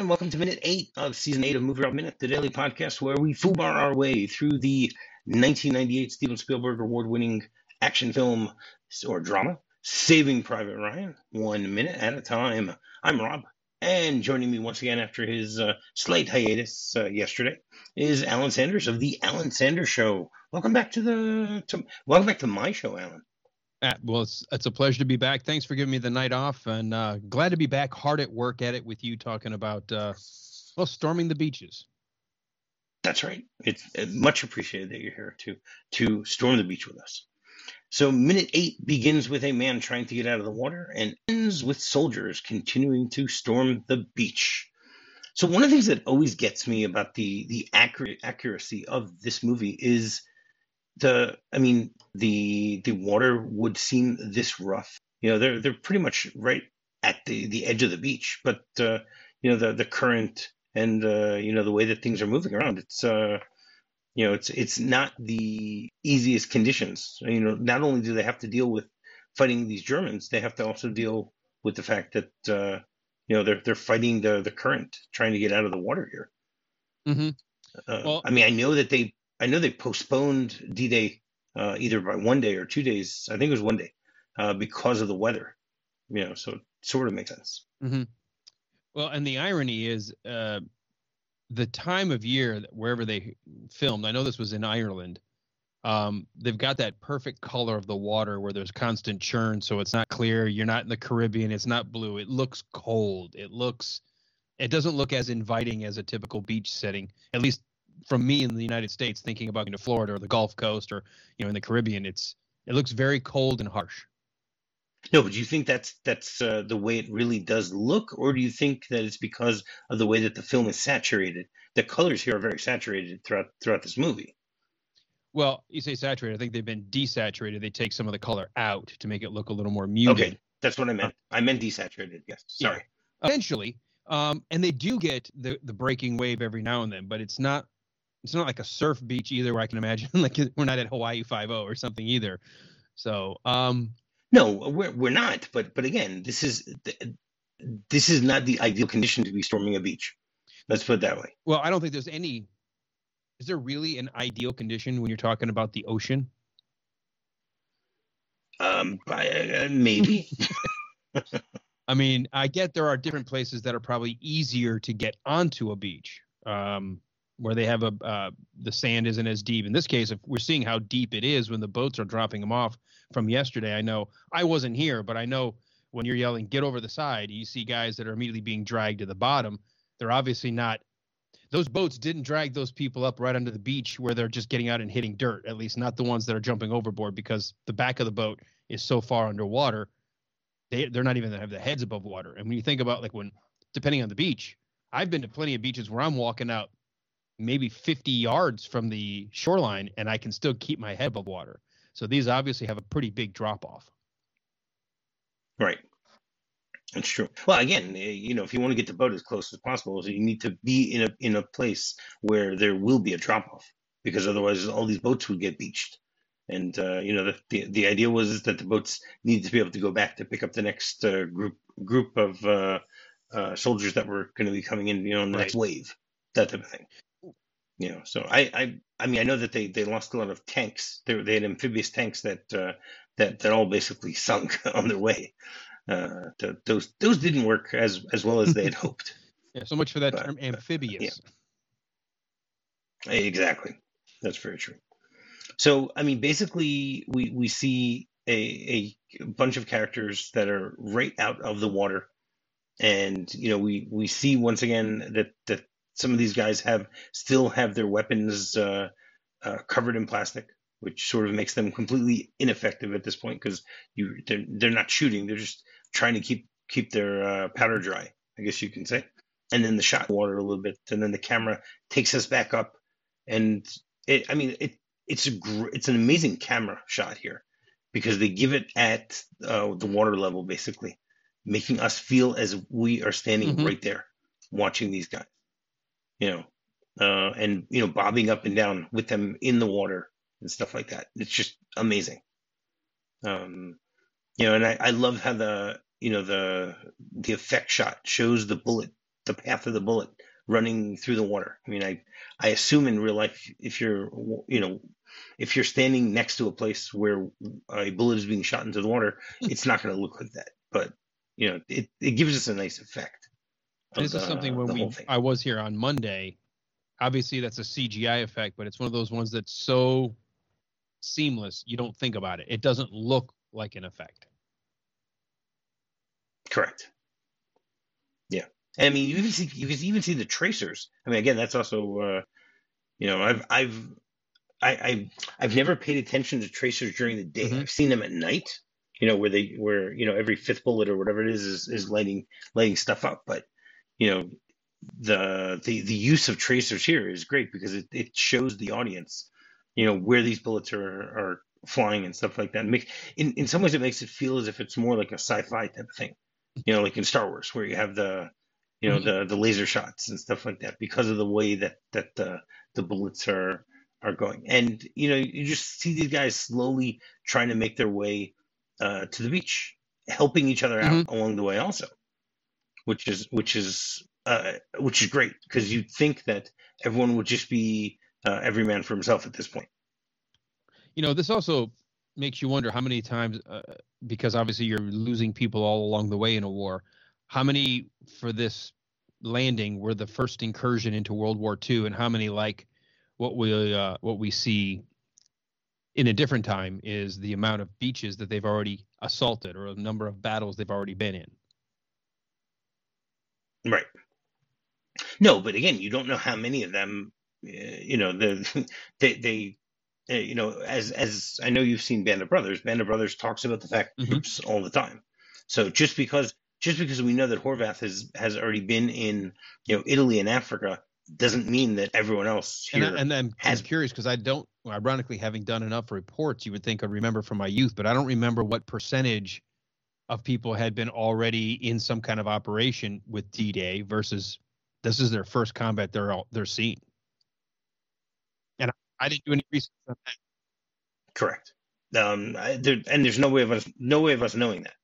welcome to Minute 8 of Season 8 of Movie Route Minute, the daily podcast where we foobar our way through the 1998 Steven Spielberg award-winning action film or drama, Saving Private Ryan, 1 minute at a time. I'm Rob, and joining me once again after his slight hiatus yesterday is Alan Sanders of The Alan Sanders Show. Welcome back welcome back to my show, Alan. Well, it's a pleasure to be back. Thanks for giving me the night off, and glad to be back hard at work at it with you talking about, storming the beaches. That's right. It's much appreciated that you're here to storm the beach with us. So Minute 8 begins with a man trying to get out of the water and ends with soldiers continuing to storm the beach. So one of the things that always gets me about the accuracy of this movie is the water would seem this rough. They're pretty much right at the edge of the beach, but the current and the way that things are moving around, it's not the easiest conditions. Not only do they have to deal with fighting these Germans, they have to also deal with the fact that they're fighting the current, trying to get out of the water here. Mm-hmm. I know they postponed D-Day either by 1 day or 2 days. I think it was 1 day because of the weather. So it sort of makes sense. Mm-hmm. Well, and the irony is the time of year wherever they filmed. I know this was in Ireland. They've got that perfect color of the water where there's constant churn, so it's not clear. You're not in the Caribbean. It's not blue. It looks cold. It doesn't look as inviting as a typical beach setting, at least from me in the United States, thinking about going to Florida or the Gulf Coast or in the Caribbean. It looks very cold and harsh. No, but do you think that's the way it really does look, or do you think that it's because of the way that the film is saturated? The colors here are very saturated throughout this movie. Well, you say saturated. I think they've been desaturated. They take some of the color out to make it look a little more muted. Okay, that's what I meant. I meant desaturated. Yes, sorry. Yeah. Eventually, and they do get the breaking wave every now and then, but it's not like a surf beach either, where I can imagine like we're not at Hawaii 5-0 or something either. So, no, we're not. But again, this is not the ideal condition to be storming a beach. Let's put it that way. Well, I don't think there's any. Is there really an ideal condition when you're talking about the ocean? Maybe. I mean, I get there are different places that are probably easier to get onto a beach, where they have the sand isn't as deep. In this case, if we're seeing how deep it is when the boats are dropping them off from yesterday, I know I wasn't here, but I know when you're yelling, get over the side, you see guys that are immediately being dragged to the bottom. They're obviously not. Those boats didn't drag those people up right under the beach where they're just getting out and hitting dirt, at least not the ones that are jumping overboard, because the back of the boat is so far underwater. They're not even going to have the heads above water. And when you think about depending on the beach, I've been to plenty of beaches where I'm walking out maybe 50 yards from the shoreline and I can still keep my head above water. So these obviously have a pretty big drop off. Right. That's true. Well, again, if you want to get the boat as close as possible, so you need to be in a place where there will be a drop off, because otherwise all these boats would get beached. And the idea was that the boats needed to be able to go back to pick up the next group of soldiers that were going to be coming in, in the next wave, that type of thing. So I know that they lost a lot of tanks. They had amphibious tanks that all basically sunk on their way. Those didn't work as well as they had hoped. Yeah, so much for that term amphibious. Yeah. Exactly. That's very true. So, basically we see a bunch of characters that are right out of the water. And, we see once again that some of these guys still have their weapons covered in plastic, which sort of makes them completely ineffective at this point, because they're not shooting. They're just trying to keep their powder dry, I guess you can say. And then the shot water a little bit, and then the camera takes us back up, and it's an amazing camera shot here, because they give it at the water level, basically making us feel as we are standing right there watching these guys, and bobbing up and down with them in the water and stuff like that. It's just amazing. And I love how the effect shot shows the bullet the path of the bullet running through the water. I mean, I assume in real life, if you're, if you're standing next to a place where a bullet is being shot into the water, it's not going to look like that. But it gives us a nice effect of This is something the when whole thing. I was here on Monday. Obviously, that's a CGI effect, but it's one of those ones that's so seamless you don't think about it. It doesn't look like an effect. Correct. Yeah. And I mean, you can even see the tracers. I mean, again, that's also I've never paid attention to tracers during the day. Mm-hmm. I've seen them at night. Where every fifth bullet or whatever it is lighting stuff up. But the use of tracers here is great because it shows the audience where these bullets are flying and stuff like that. In some ways it makes it feel as if it's more like a sci-fi type of thing, like in Star Wars where you have the the laser shots and stuff like that because of the way that the bullets are going. And you just see these guys slowly trying to make their way to the beach, helping each other out along the way also, which is great because you'd think that everyone would just be every man for himself at this point. This also makes you wonder how many times, because obviously you're losing people all along the way in a war, how many for this landing were the first incursion into World War II, and how many, like what we see in a different time, is the amount of beaches that they've already assaulted or the number of battles they've already been in. Right. No, but again, you don't know how many of them, as I know you've seen Band of Brothers. Band of Brothers talks about the fact troops all the time. So just because we know that Horvath has already been in Italy and Africa doesn't mean that everyone else here. And I'm curious because I don't, ironically, having done enough reports, you would think I'd remember from my youth, but I don't remember what percentage of people had been already in some kind of operation with D-Day versus this is their first combat they're seeing. And I didn't do any research on that. Correct. And there's no way of us knowing that.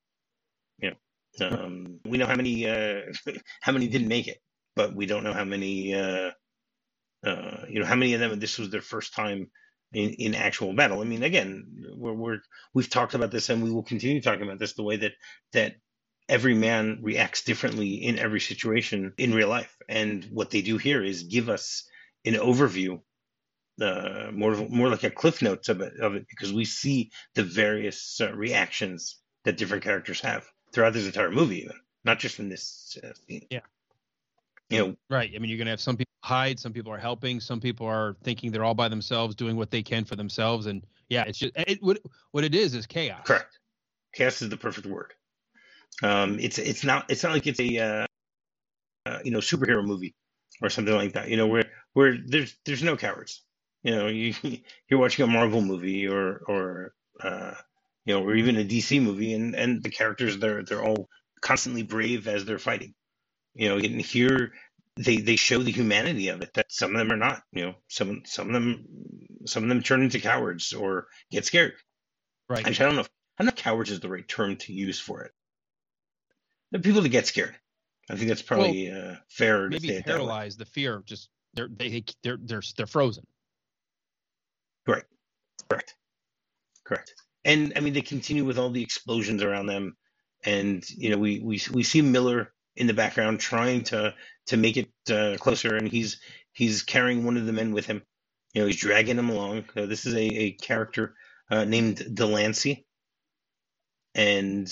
We know how many didn't make it, but we don't know how many how many of them this was their first time in actual battle. I mean, again, we've talked about this and we will continue talking about this, the way that every man reacts differently in every situation in real life. And what they do here is give us an overview, more like a cliff notes of it, because we see the various reactions that different characters have throughout this entire movie, even not just in this scene. Yeah. Right. I mean, you're going to have some people hide, some people are helping, some people are thinking they're all by themselves, doing what they can for themselves. And yeah, it's just what it is chaos. Correct. Chaos is the perfect word. It's not like it's a superhero movie or something like that. Where there's no cowards. You're watching a Marvel movie or even a DC movie, and the characters they're all constantly brave as they're fighting. And here they show the humanity of it, that some of them are not. Some of them turn into cowards or get scared. Right. Actually, I don't know if cowards is the right term to use for it. The people that get scared. I think that's probably fair. Maybe to say paralyzed. The fear, just they're frozen. Right. Correct. And I mean, they continue with all the explosions around them, and we see Miller in the background trying to make it closer, and he's carrying one of the men with him. He's dragging him along. This is a character named Delancey, and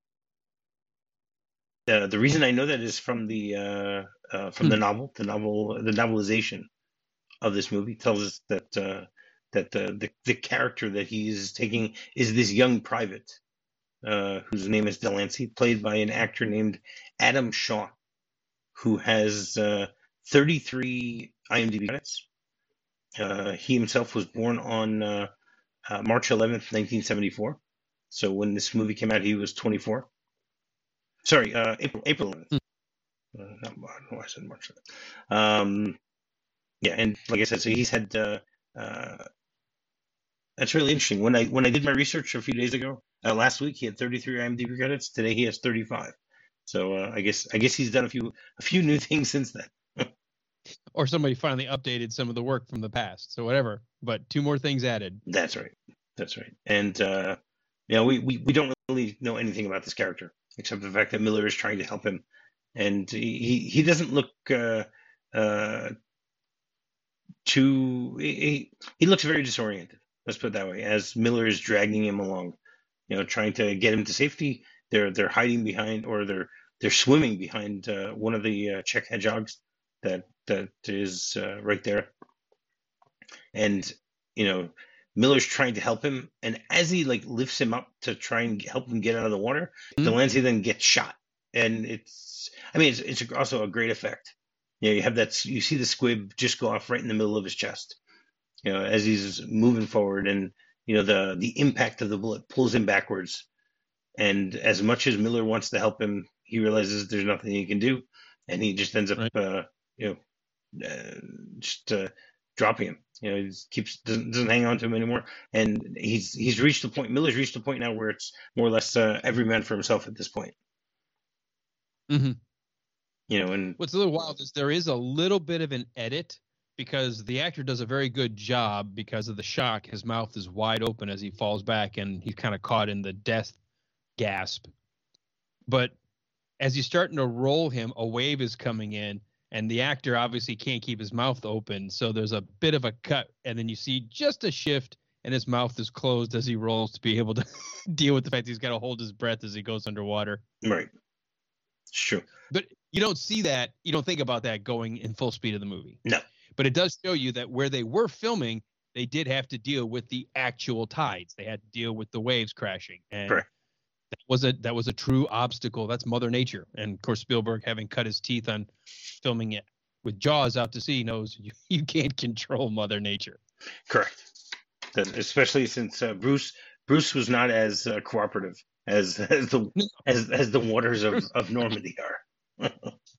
the reason I know that is from the novel. The novelization of this movie tells us that the character that he's taking is this young private whose name is Delancey, played by an actor named Adam Shaw, who has 33 IMDb credits. He himself was born on March 11th, 1974. So when this movie came out, he was 24. Sorry, April 11th. I don't know why I said March 11th. Yeah, and like I said, so he's had. That's really interesting. When I did my research a few days ago, last week he had 33 IMDb credits. Today he has 35. So I guess he's done a few new things since then. Or somebody finally updated some of the work from the past. So whatever. But 2 more things added. That's right. That's right. And we don't really know anything about this character except the fact that Miller is trying to help him, and he doesn't look too. He looks very disoriented. Let's put it that way. As Miller is dragging him along, trying to get him to safety. They're hiding behind, or they're swimming behind one of the Czech hedgehogs that is right there, and Miller's trying to help him, and as he like lifts him up to try and help him get out of the water, Delancey then gets shot, and it's also a great effect. You have you see the squib just go off right in the middle of his chest, as he's moving forward, and the impact of the bullet pulls him backwards, and as much as Miller wants to help him, he realizes there's nothing he can do, and he just ends up dropping him. He doesn't hang on to him anymore, and he's reached the point. Miller's reached the point now where it's more or less every man for himself at this point. Mm-hmm. And what's a little wild is there is a little bit of an edit because the actor does a very good job because of the shock. His mouth is wide open as he falls back, and he's kind of caught in the death gasp. But as he's starting to roll him, a wave is coming in. And the actor obviously can't keep his mouth open. So there's a bit of a cut. And then you see just a shift and his mouth is closed as he rolls to be able to deal with the fact that he's got to hold his breath as he goes underwater. Right. Sure. But you don't see that. You don't think about that going in full speed of the movie. No. But it does show you that where they were filming, they did have to deal with the actual tides. They had to deal with the waves crashing. And correct. That was a true obstacle. That's Mother Nature. And of course, Spielberg, having cut his teeth on filming it with Jaws out to sea, knows you can't control Mother Nature. Correct. Especially since Bruce was not as cooperative as the waters of Normandy are.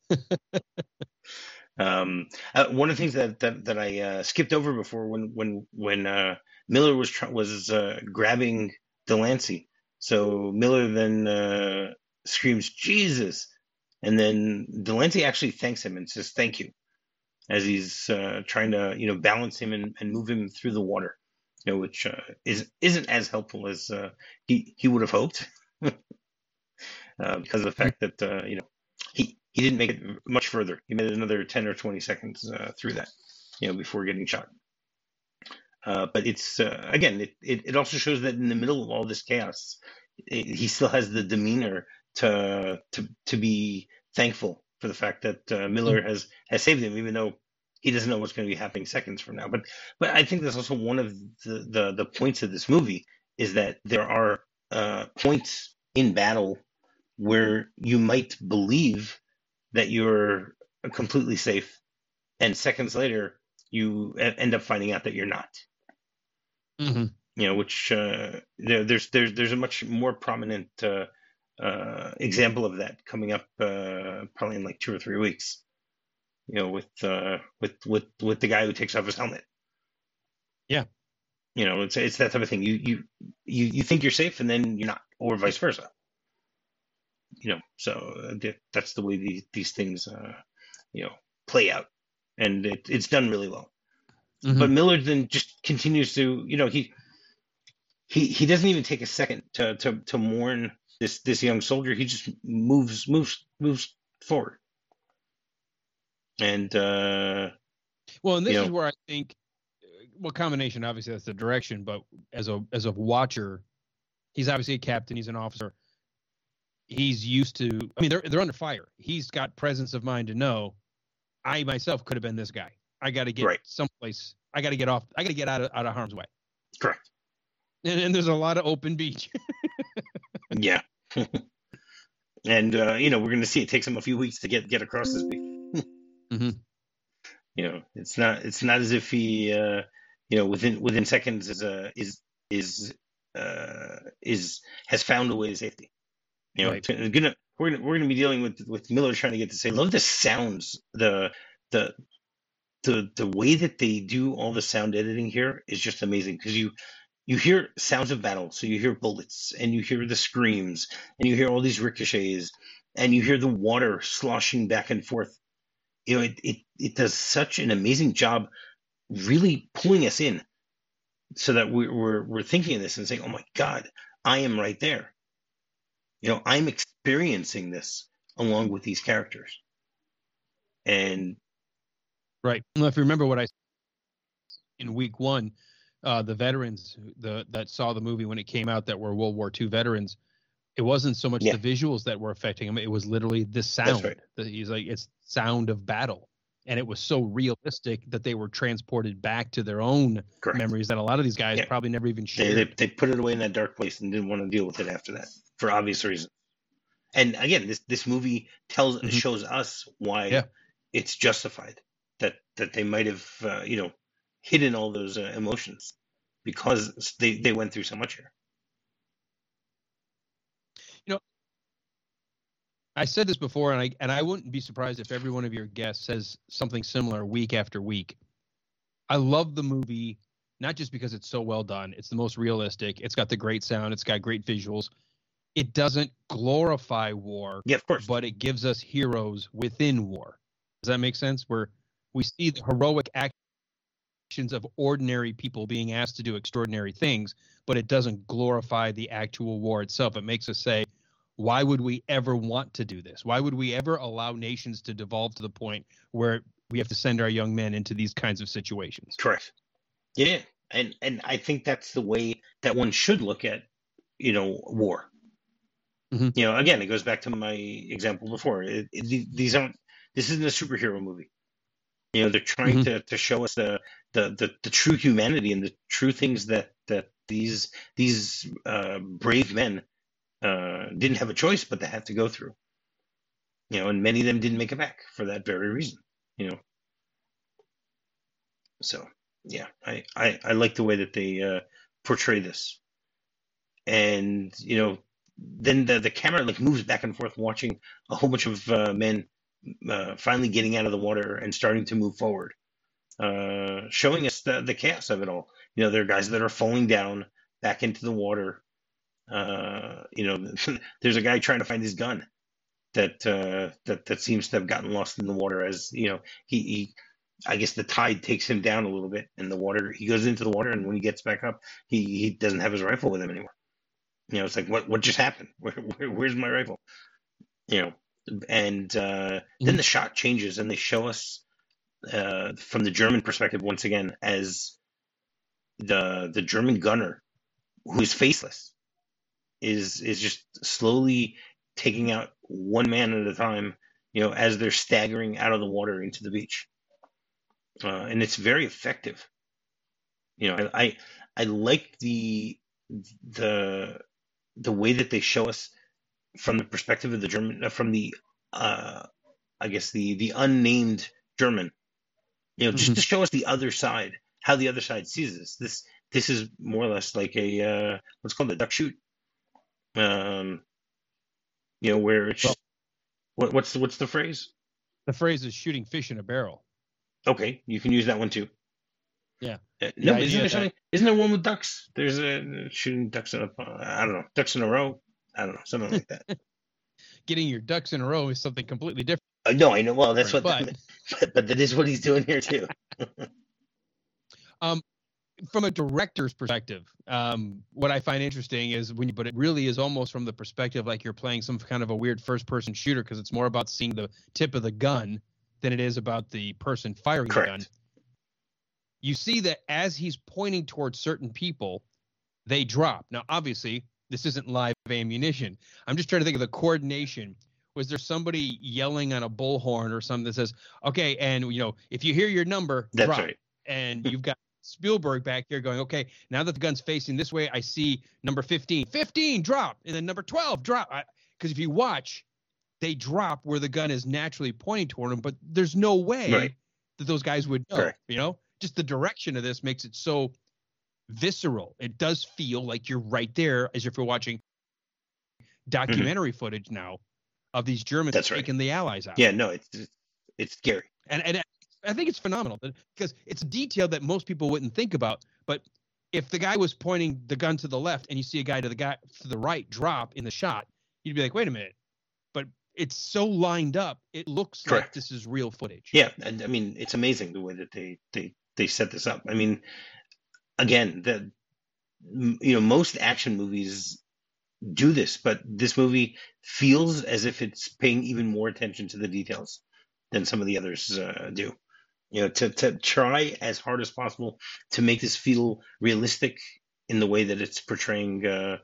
One of the things that I skipped over before when Miller was grabbing Delancey. So Miller then screams, "Jesus!" And then Delancey actually thanks him and says, "Thank you," as he's trying to balance him and move him through the water, which isn't as helpful as he would have hoped, because of the fact that he didn't make it much further. He made it another 10 or 20 seconds through that, before getting shot. But it's again, it also shows that in the middle of all this chaos, he still has the demeanor to be thankful for the fact that Miller has saved him, even though he doesn't know what's going to be happening seconds from now. But I think that's also one of the points of this movie, is that there are points in battle where you might believe that you're completely safe, and seconds later you end up finding out that you're not. Mm-hmm. Which there's a much more prominent example of that coming up probably in like 2 or 3 weeks. With the guy who takes off his helmet. Yeah. It's that type of thing. You think you're safe and then you're not, or vice versa. So that's the way these things play out, and it's done really well. Mm-hmm. But Miller then just continues to, he doesn't even take a second to mourn this young soldier. He just moves forward. And well, and this is where I think, combination, obviously that's the direction, but as a watcher, he's obviously a captain, he's an officer. He's used to, they're under fire. He's got presence of mind to know, I myself could have been this guy. I got to get someplace. I got to get off. I got to get out of harm's way. Correct. And there's a lot of open beach. Yeah. And we're going to see it takes him a few weeks to get across this beach. Mm-hmm. It's not as if he within seconds has found a way to safety. Right. We're gonna be dealing with Miller trying to get to say, love the sounds, the way that they do all the sound editing here is just amazing, because you hear sounds of battle, so you hear bullets and you hear the screams and you hear all these ricochets, and you hear the water sloshing back and forth. It does such an amazing job really pulling us in, so that we're thinking of this and saying, "Oh my God, I am right there." I'm experiencing this along with these characters. And right. Well, if you remember what I in week one, the veterans that saw the movie when it came out that were World War II veterans, it wasn't so much yeah, the visuals that were affecting him; it was literally the sound. that's right. He's like, it's sound of battle, and it was so realistic that they were transported back to their own Correct. memories that a lot of these guys Yeah. probably never even shared. They put it away in that dark place and didn't want to deal with it after that, for obvious reasons. And again, this movie shows us why it's justified that they might have hidden all those emotions, because they went through so much here. I said this before, and I wouldn't be surprised if every one of your guests says something similar week after week. I love the movie, not just because it's so well done. It's the most realistic. It's got the great sound. It's got great visuals. It doesn't glorify war, Yeah, of course, but it gives us heroes within war. Does that make sense? Where we see the heroic actions of ordinary people being asked to do extraordinary things, but it doesn't glorify the actual war itself. It makes us say, why would we ever want to do this? Why would we ever allow nations to devolve to the point where we have to send our young men into these kinds of situations? Correct. Yeah, and I think that's the way that one should look at war. Mm-hmm. Again, it goes back to my example before. This isn't a superhero movie. They're trying mm-hmm. to show us the true humanity and the true things that these brave men didn't have a choice, but they had to go through. And many of them didn't make it back for that very reason. So yeah, I like the way that they portray this, and then the camera moves back and forth, watching a whole bunch of men finally getting out of the water and starting to move forward, showing us the chaos of it all. There are guys that are falling down back into the water. There's a guy trying to find his gun that seems to have gotten lost in the water, as he I guess the tide takes him down a little bit, and he goes into the water, and when he gets back up, he doesn't have his rifle with him anymore. It's like, what just happened? Where's my rifle? And then the shot changes, and they show us from the German perspective once again as the German gunner, who is faceless, is just slowly taking out one man at a time, as they're staggering out of the water into the beach. And it's very effective. I like the way that they show us from the perspective of the German, from the I guess the unnamed German, just to show us the other side, how the other side sees this. This is more or less like a what's called a duck shoot. Where it's what's the phrase? The phrase is shooting fish in a barrel. Okay, you can use that one too. Yeah. No, isn't there something? Isn't there one with ducks? There's a shooting ducks in I don't know, ducks in a row. I don't know, something like that. Getting your ducks in a row is something completely different. No, I know. Well, that's what. But that is what he's doing here too. From a director's perspective, what I find interesting is but it really is almost from the perspective like you're playing some kind of a weird first-person shooter, because it's more about seeing the tip of the gun than it is about the person firing the gun. You see that as he's pointing towards certain people, they drop. Now, obviously, this isn't live ammunition. I'm just trying to think of the coordination. Was there somebody yelling on a bullhorn or something that says, okay, and if you hear your number, that's drop. Right. And you've got Spielberg back here going, okay, now that the gun's facing this way, I see number 15, drop, and then number 12, drop. Because if you watch, they drop where the gun is naturally pointing toward them, but there's no way that those guys would know. Correct. Just the direction of this makes it so visceral. It does feel like you're right there, as if you're watching documentary footage now of these Germans taking the Allies out. Yeah, no, it's scary. And I think it's phenomenal because it's a detail that most people wouldn't think about. But if the guy was pointing the gun to the left and you see a guy to the right drop in the shot, you'd be like, wait a minute. But it's so lined up. It looks like Correct. this is real footage. Yeah, and I mean, it's amazing the way that they set this up. I mean, again, most action movies do this, but this movie feels as if it's paying even more attention to the details than some of the others do. To try as hard as possible to make this feel realistic in the way that it's portraying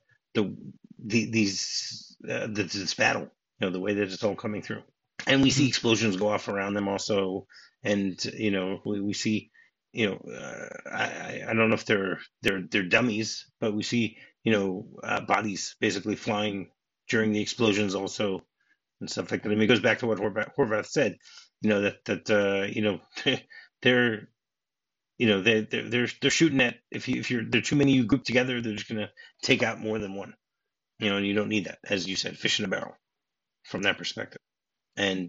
this battle. The way that it's all coming through, and we see explosions go off around them also, and we see. I don't know if they're dummies, but we see bodies basically flying during the explosions also and stuff like that. I mean, it goes back to what Horvath said. They're they're shooting at if you're there are too many of you grouped together, they're just gonna take out more than one. And you don't need that, as you said, fish in a barrel from that perspective. And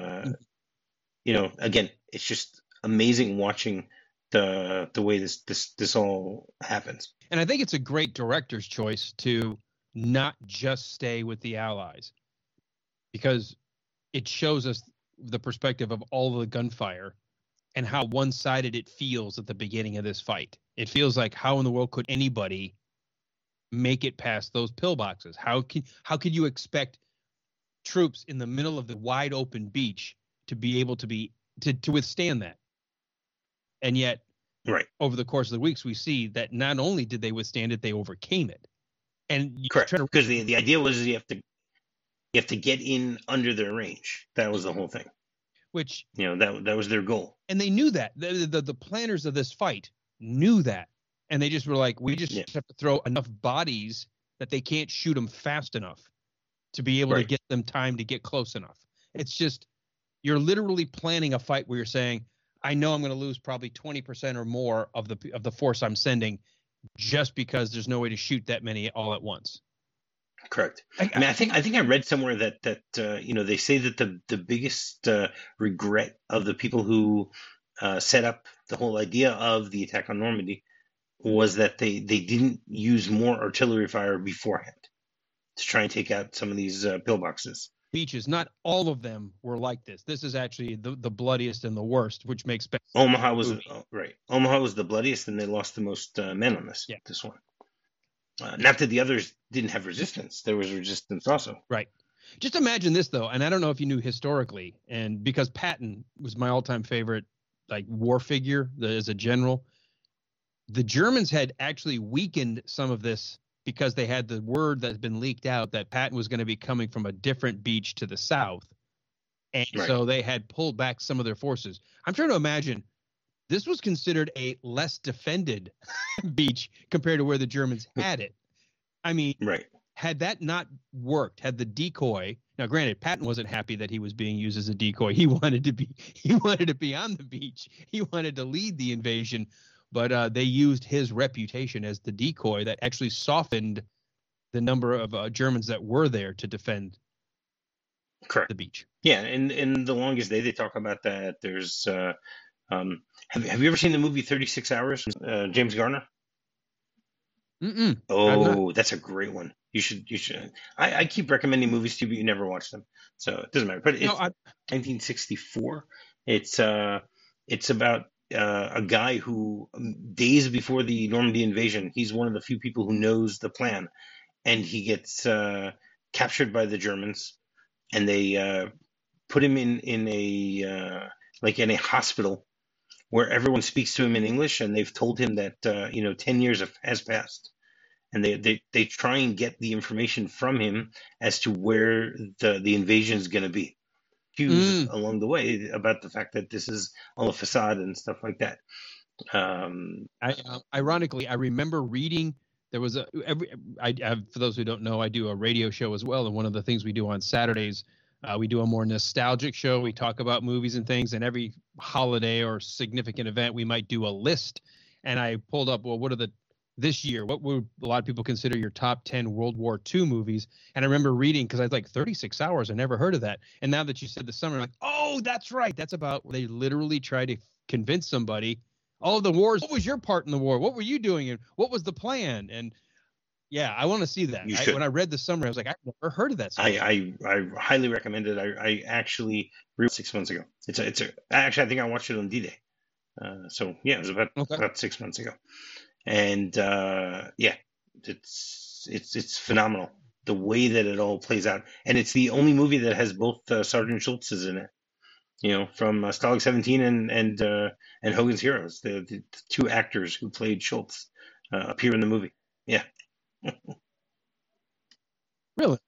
again, it's just amazing watching the way this all happens. And I think it's a great director's choice to not just stay with the Allies, because it shows us the perspective of all the gunfire and how one-sided it feels at the beginning of this fight. It feels like, how in the world could anybody make it past those pillboxes? How could you expect troops in the middle of the wide open beach to be able to withstand that? And yet, right, over the course of the weeks, we see that not only did they withstand it, they overcame it. And correct, because the idea was you have to get in under their range. That was the whole thing. Which that was their goal, and they knew that. The planners of this fight knew that, and they just were like, we just have to throw enough bodies that they can't shoot them fast enough to be able to get them time to get close enough. It's just, you're literally planning a fight where you're saying, I know I'm going to lose probably 20% or more of the force I'm sending, just because there's no way to shoot that many all at once. Correct. I think I read somewhere that they say that the biggest regret of the people who set up the whole idea of the attack on Normandy was that they didn't use more artillery fire beforehand to try and take out some of these pillboxes. Beaches, not all of them were like this. This is actually the bloodiest and the worst, which makes Omaha was right. Omaha was the bloodiest, and they lost the most men on this. Yeah. This one. Not that the others didn't have resistance. There was resistance also. Right. Just imagine this, though, and I don't know if you knew historically, and because Patton was my all-time favorite, like, war figure as a general, the Germans had actually weakened some of this because they had the word that's been leaked out that Patton was going to be coming from a different beach to the south, and so they had pulled back some of their forces. I'm trying to imagine. This was considered a less defended beach compared to where the Germans had it. I mean, had that not worked, had the decoy, now granted, Patton wasn't happy that he was being used as a decoy. He wanted to be on the beach. He wanted to lead the invasion, but they used his reputation as the decoy that actually softened the number of Germans that were there to defend the beach. Yeah, and in The Longest Day, they talk about that. There's have you ever seen the movie 36 Hours? James Garner? Mm-mm. Oh, that's a great one. You should. I keep recommending movies to you, but you never watch them, so it doesn't matter. But it's 1964. It's about a guy who, days before the Normandy invasion, he's one of the few people who knows the plan, and he gets captured by the Germans, and they put him in a hospital where everyone speaks to him in English, and they've told him that 10 years has passed, and they try and get the information from him as to where the invasion is going to be. Cues along the way about the fact that this is all a facade and stuff like that. Ironically, I remember reading. There was for those who don't know, I do a radio show as well, and one of the things we do on Saturdays. We do a more nostalgic show. We talk about movies and things, and every holiday or significant event, we might do a list. And I pulled up, well, this year, what would a lot of people consider your top 10 World War II movies? And I remember reading, because I was like, 36 Hours, I never heard of that. And now that you said the summer, I'm like, oh, that's right. That's about, they literally try to convince somebody, oh, the wars, what was your part in the war? What were you doing? And what was the plan? And Yeah, I want to see that. You should. When I read the summary, I was like, I've never heard of that story. I highly recommend it. I actually read 6 months ago. Actually, I think I watched it on D-Day. So yeah, it was about 6 months ago, and yeah, it's phenomenal the way that it all plays out, and it's the only movie that has both Sergeant Schultz's in it. From Stalag 17 and Hogan's Heroes, the two actors who played Schultz appear in the movie. Yeah. Really?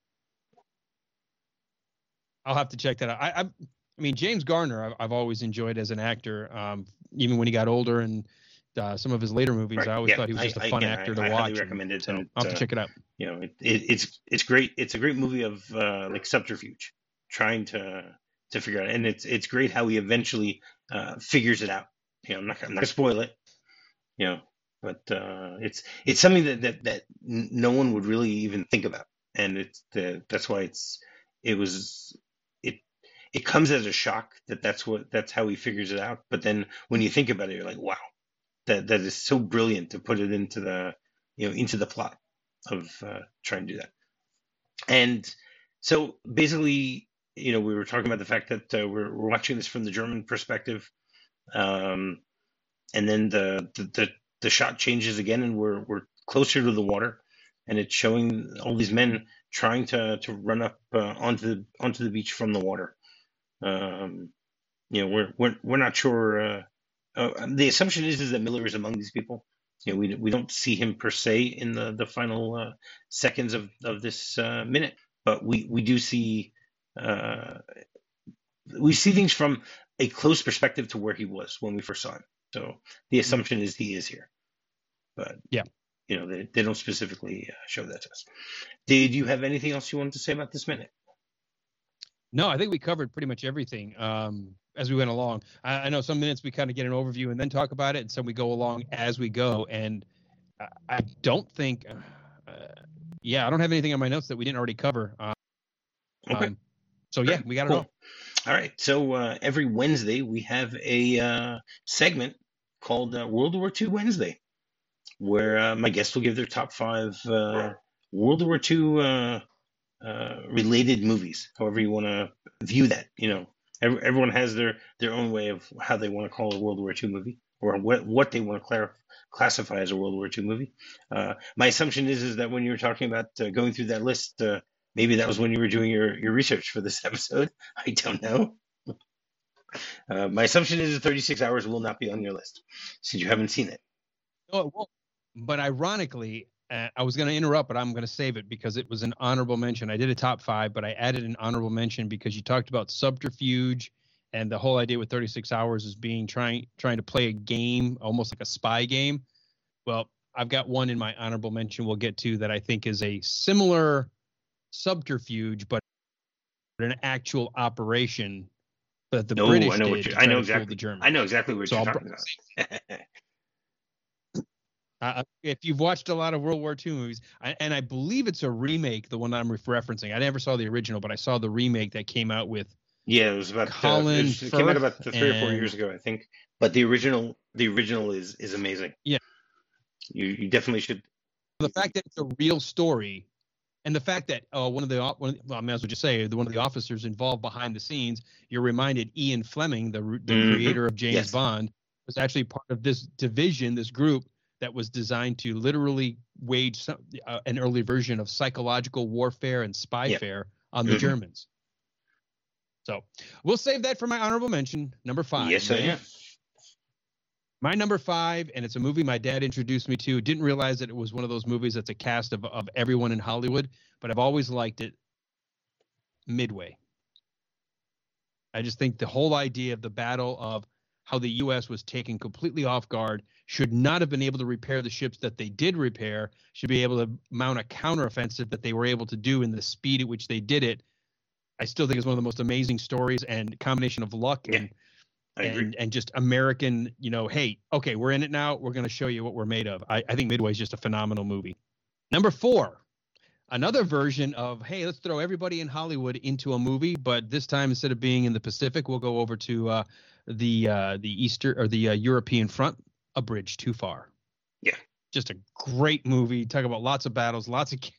I'll have to check that out. I mean, James Garner, I've always enjoyed as an actor, even when he got older and some of his later movies. Right. I always thought he was just a fun actor to watch. I highly recommend it. So I'll have to check it out. It's great. It's a great movie of like subterfuge, trying to figure out, and it's great how he eventually figures it out. I'm not gonna spoil it. But it's something that no one would really even think about, and that's why it comes as a shock that's how he figures it out. But then when you think about it, you're like, wow, that is so brilliant to put it into the plot of trying to do that. And so basically, we were talking about the fact that we're watching this from the German perspective, and then the shot changes again, and we're closer to the water, and it's showing all these men trying to run up onto the beach from the water. We're not sure. The assumption is that Miller is among these people. We don't see him per se in the final seconds of this minute, but we do see things from a close perspective to where he was when we first saw him. So the assumption is he is here, but yeah, they don't specifically show that to us. Did you have anything else you wanted to say about this minute? No, I think we covered pretty much everything as we went along. I know some minutes we kind of get an overview and then talk about it, and some we go along as we go. And I don't think, I don't have anything on my notes that we didn't already cover. Okay. So yeah, we got it all. All right. So every Wednesday we have a segment called World War II Wednesday, where my guests will give their top 5 World War II related movies, however you want to view that. Everyone has their own way of how they want to call a World War II movie, or what they want to classify as a World War II movie. My assumption is that when you were talking about going through that list, maybe that was when you were doing your research for this episode. I don't know. My assumption is that 36 Hours will not be on your list since you haven't seen it. No, it won't. But ironically, I was going to interrupt, but I'm going to save it because it was an honorable mention. I did a top 5, but I added an honorable mention because you talked about subterfuge, and the whole idea with 36 Hours is trying to play a game, almost like a spy game. Well, I've got one in my honorable mention we'll get to that I think is a similar subterfuge, but an actual operation that the British did. I know exactly what you're talking about. If you've watched a lot of World War II movies, and I believe it's a remake, the one I'm referencing. I never saw the original, but I saw the remake that came out with. Yeah, it was about Colin it came out about 3 or 4 years ago, I think. But the original is amazing. Yeah, you definitely should. The fact that it's a real story, and the fact that I may as well just say one of the officers involved behind the scenes. You're reminded Ian Fleming, the creator of James Bond, was actually part of this division, this group that was designed to literally wage an early version of psychological warfare and spyfare on the Germans. So we'll save that for my honorable mention, number 5. Yes, I am. My number 5, and it's a movie my dad introduced me to. Didn't realize that it was one of those movies that's a cast of everyone in Hollywood, but I've always liked it. Midway. I just think the whole idea of the battle of how the U.S. was taken completely off guard, should not have been able to repair the ships that they did repair, should be able to mount a counteroffensive that they were able to do in the speed at which they did it. I still think it's one of the most amazing stories, and combination of luck and just American, hey, okay, we're in it now. We're going to show you what we're made of. I think Midway is just a phenomenal movie. Number 4, another version of, hey, let's throw everybody in Hollywood into a movie, but this time instead of being in the Pacific, we'll go over to the Eastern or the European front, A Bridge Too Far. Yeah, Just a great movie. Talk about lots of battles, lots of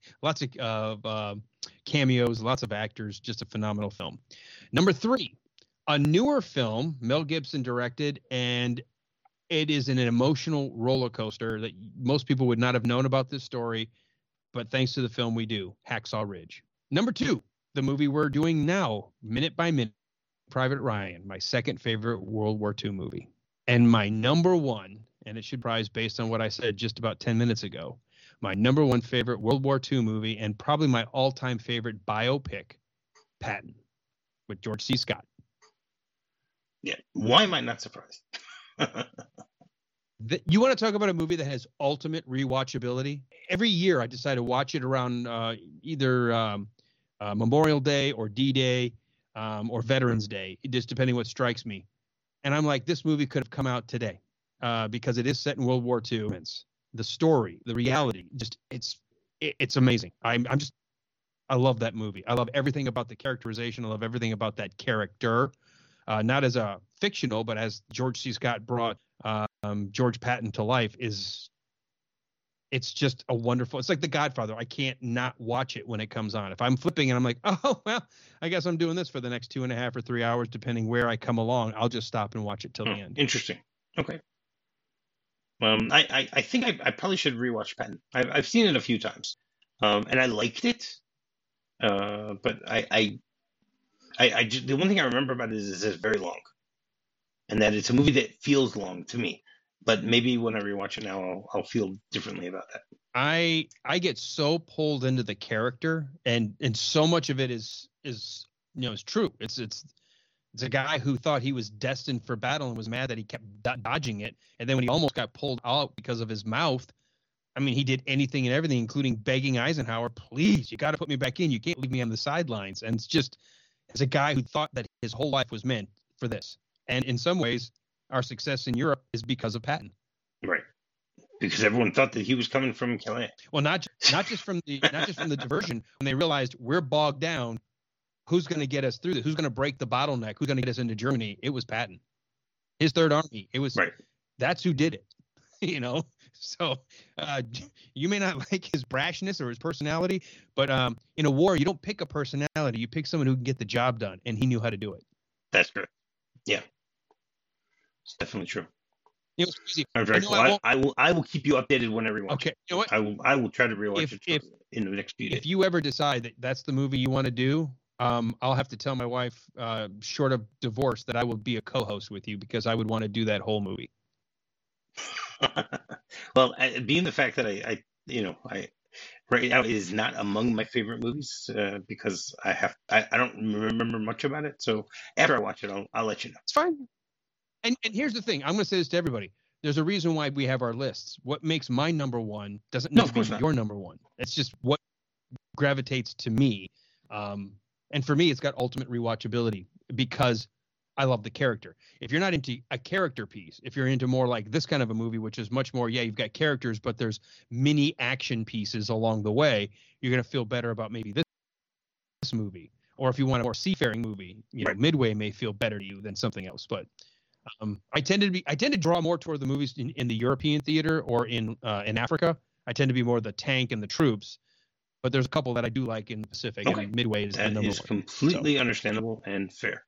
cameos, lots of actors. Just a phenomenal film. Number 3, a newer film Mel Gibson directed, and it is an emotional roller coaster that most people would not have known about this story, but thanks to the film we do, Hacksaw Ridge. Number 2, the movie we're doing now, Minute by Minute, Private Ryan, my second favorite World War II movie. And my number 1, and it should rise based on what I said just about 10 minutes ago, my number 1 favorite World War II movie, and probably my all-time favorite biopic, Patton, with George C. Scott. Yeah. Why am I not surprised? You want to talk about a movie that has ultimate rewatchability? Every year I decide to watch it around either Memorial Day or D-Day or Veterans Day, just depending what strikes me. And I'm like, this movie could have come out today because it is set in World War II. The story, the reality, just it's amazing. I love that movie. I love everything about the characterization. I love everything about that character, not as a fictional, but as George C. Scott brought George Patton to life. It's just a wonderful. It's like The Godfather. I can't not watch it when it comes on. If I'm flipping and I'm like, oh well, I guess I'm doing this for the next 2.5 or 3 hours, depending where I come along. I'll just stop and watch it till the end. Interesting. Okay. I think I probably should rewatch Patton. I've seen it a few times, and I liked it. But the one thing I remember about it is it's very long, and that it's a movie that feels long to me. But maybe when I rewatch it now, I'll feel differently about that. I get so pulled into the character, and so much of it is true. It's a guy who thought he was destined for battle and was mad that he kept dodging it, and then when he almost got pulled out because of his mouth, I mean, he did anything and everything, including begging Eisenhower, please, you got to put me back in. You can't leave me on the sidelines. And it's just, as a guy who thought that his whole life was meant for this, and in some ways, our success in Europe is because of Patton. Right. Because everyone thought that he was coming from Calais. Well, not just from the diversion. When they realized we're bogged down, who's going to get us through this? Who's going to break the bottleneck? Who's going to get us into Germany? It was Patton. His Third Army. It was right. That's who did it. So you may not like his brashness or his personality, but in a war, you don't pick a personality. You pick someone who can get the job done, and he knew how to do it. That's true. Yeah. It's definitely true. It was crazy. Very cool. I will keep you updated whenever you watch it. You know what? I will try to rewatch it in the next few days. If you ever decide that that's the movie you want to do, I'll have to tell my wife, short of divorce, that I will be a co-host with you because I would want to do that whole movie. Well, being the fact that I right now it is not among my favorite movies because I don't remember much about it. So after I watch it, I'll let you know. It's fine. And here's the thing. I'm going to say this to everybody. There's a reason why we have our lists. What makes my number one doesn't need to be your number one. It's just what gravitates to me. And for me, it's got ultimate rewatchability because I love the character. If you're not into a character piece, if you're into more like this kind of a movie, which is much more, you've got characters, but there's mini action pieces along the way, you're going to feel better about maybe this movie. Or if you want a more seafaring movie, right. Midway may feel better to you than something else. But I tend to draw more toward the movies in the European theater or in Africa. I tend to be more the tank and the troops. But there's a couple that I do like in the Pacific, and Midway is the number one. That is completely understandable and fair.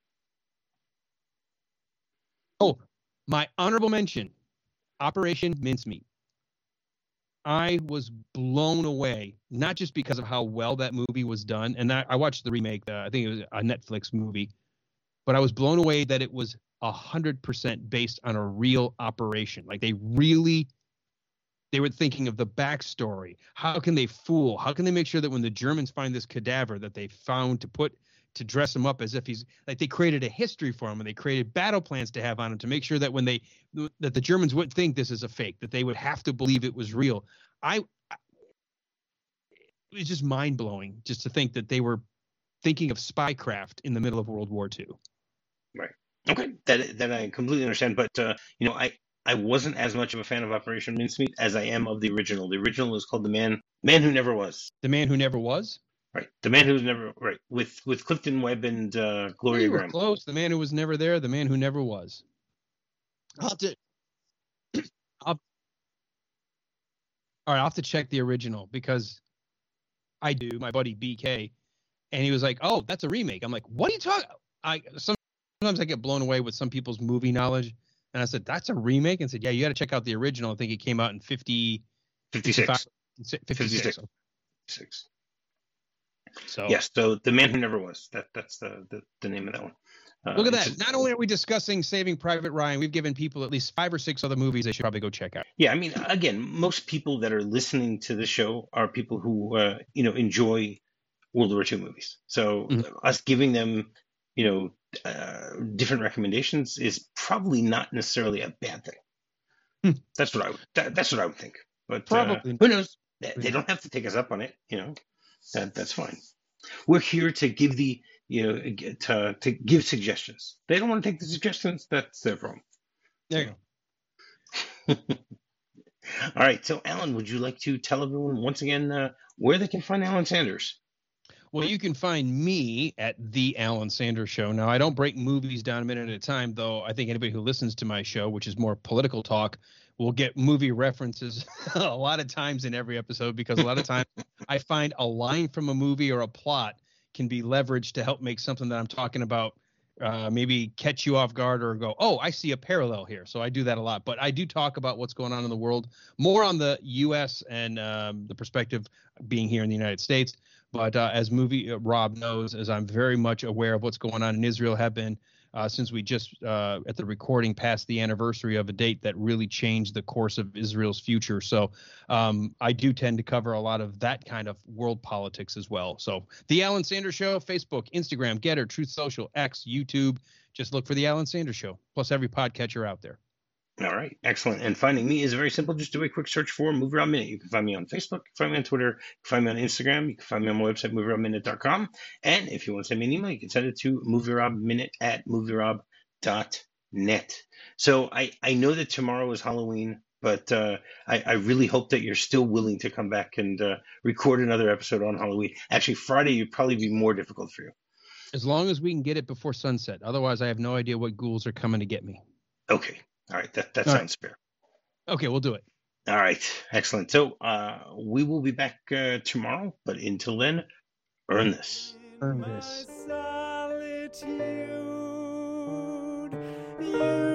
Oh, my honorable mention, Operation Mincemeat. I was blown away, not just because of how well that movie was done, and I watched the remake, I think it was a Netflix movie, but I was blown away that it was 100% based on a real operation. Like they were thinking of the backstory. How can they fool? How can they make sure that when the Germans find this cadaver that they found to dress him up as if he's like, they created a history for him and they created battle plans to have on him to make sure that that the Germans wouldn't think this is a fake, that they would have to believe it was real. It was just mind blowing just to think that they were thinking of spycraft in the middle of World War II. Right. Okay. That I completely understand. But, I wasn't as much of a fan of Operation Mincemeat as I am of the original. The original is called The Man Who Never Was. The Man Who Never Was? Right. The Man Who Was Never, right. With Clifton Webb and Gloria Graham. Close. The Man Who Was Never There. The Man Who Never Was. All right, I'll have to check the original because I do. My buddy BK, and he was like, "Oh, that's a remake." I'm like, "What are you talking?" Sometimes I get blown away with some people's movie knowledge, and I said, "That's a remake," and said, "Yeah, you got to check out the original." I think it came out in 56. 56. 56. So Yes, so The Man Who Never Was. That's the name of that one. Look at that. Not only are we discussing Saving Private Ryan, we've given people at least 5 or 6 other movies they should probably go check out. Yeah, I mean, again, most people that are listening to the show are people who, enjoy World War II movies. So us giving them, different recommendations is probably not necessarily a bad thing. That's what I would think. But probably who knows? They don't have to take us up on it. That's fine. We're here to give to give suggestions. They don't want to take the suggestions. That's their problem. There you go. All right. So, Alan, would you like to tell everyone once again where they can find Alan Sanders? Well, you can find me at The Alan Sanders Show. Now, I don't break movies down a minute at a time, though I think anybody who listens to my show, which is more political talk, will get movie references a lot of times in every episode, because a lot of times I find a line from a movie or a plot can be leveraged to help make something that I'm talking about maybe catch you off guard or go, oh, I see a parallel here. So I do that a lot. But I do talk about what's going on in the world, more on the U.S. and the perspective being here in the United States. But as Rob knows, as I'm very much aware of what's going on in Israel, have been since we just at the recording passed the anniversary of a date that really changed the course of Israel's future. So I do tend to cover a lot of that kind of world politics as well. So The Alan Sanders Show, Facebook, Instagram, Getter, Truth Social, X, YouTube. Just look for The Alan Sanders Show, plus every podcatcher out there. All right, excellent. And finding me is very simple. Just do a quick search for Movie Rob Minute. You can find me on Facebook, you can find me on Twitter, you can find me on Instagram, you can find me on my website, movierobminute.com. And if you want to send me an email, you can send it to movierob.net. So I know that tomorrow is Halloween, but I really hope that you're still willing to come back and record another episode on Halloween. Actually, Friday would probably be more difficult for you. As long as we can get it before sunset. Otherwise, I have no idea what ghouls are coming to get me. Okay. All right, that sounds fair. Okay, we'll do it. All right, excellent. So we will be back tomorrow, but until then, earn this. Earn this. Solitude, you